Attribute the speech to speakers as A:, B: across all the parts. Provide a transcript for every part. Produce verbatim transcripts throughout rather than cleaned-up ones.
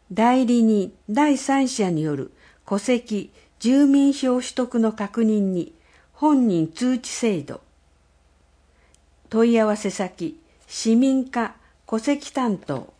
A: 代理人第三者による戸籍住民票取得の確認に本人通知制度。問い合わせ先市民課戸籍担当。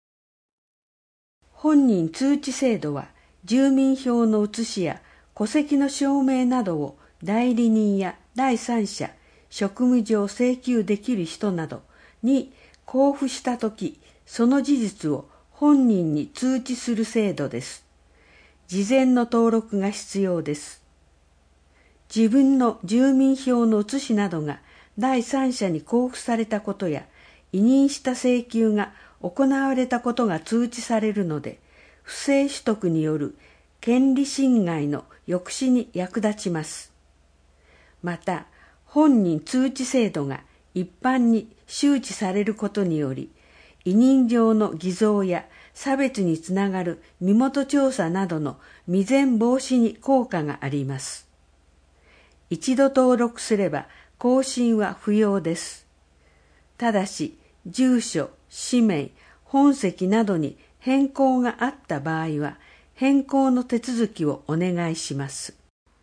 A: 本人通知制度は住民票の写しや戸籍の証明などを代理人や第三者、職務上請求できる人などに交付したとき、その事実を本人に通知する制度です。事前の登録が必要です。自分の住民票の写しなどが第三者に交付されたことや、委任した請求が行われたことが通知されるので、不正取得による権利侵害の抑止に役立ちます。また、本人通知制度が一般に周知されることにより、委任状の偽造や差別につながる身元調査などの未然防止に効果があります。一度登録すれば更新は不要です。ただし、住所、氏名、本籍などに変更があった場合は、変更の手続きをお願いします。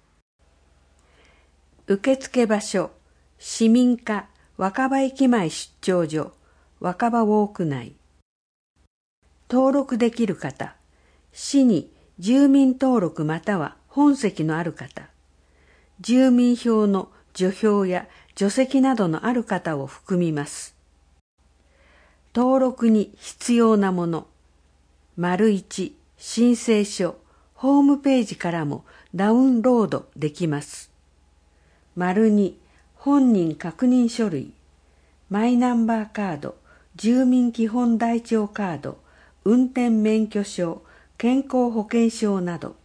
A: 受付場所、市民課若葉駅前出張所、若葉ウォーク内。登録できる方、市に住民登録または本籍のある方、住民票の除票や除籍などのある方を含みます。登録に必要なもの、丸一、申請書、ホームページからもダウンロードできます。丸二、本人確認書類、マイナンバーカード、住民基本台帳カード、運転免許証、健康保険証など。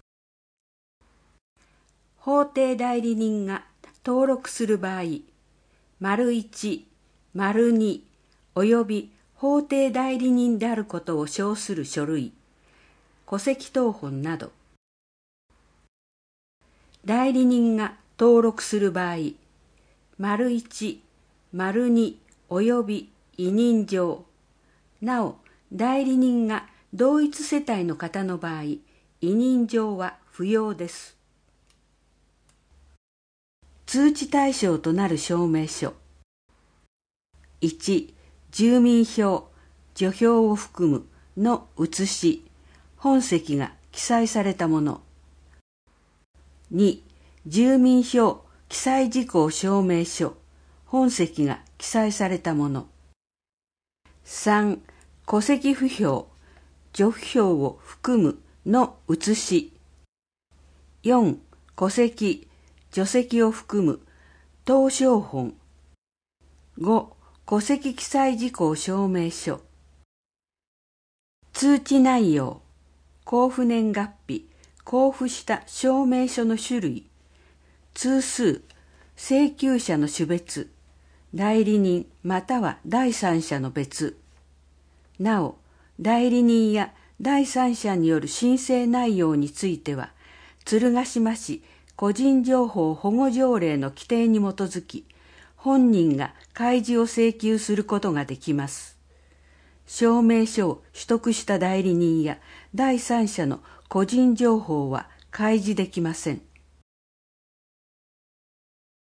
A: 法定代理人が登録する場合、丸一、丸二、および法定代理人であることを証する書類、戸籍謄本など。代理人が登録する場合、丸一、丸二、および委任状。なお、代理人が同一世帯の方の場合、委任状は不要です。通知対象となる証明書。いち、住民票、除票を含むの写し、本籍が記載されたもの。に、住民票記載事項証明書、本籍が記載されたもの。さん、戸籍不評、除不評を含むの写し。よん、戸籍、除籍を含む謄証本。ご、戸籍記載事項証明書。通知内容、交付年月日、交付した証明書の種類、通数、請求者の種別、代理人または第三者の別。なお、代理人や第三者による申請内容については、鶴ヶ島市個人情報保護条例の規定に基づき、本人が開示を請求することができます。証明書を取得した代理人や第三者の個人情報は開示できません。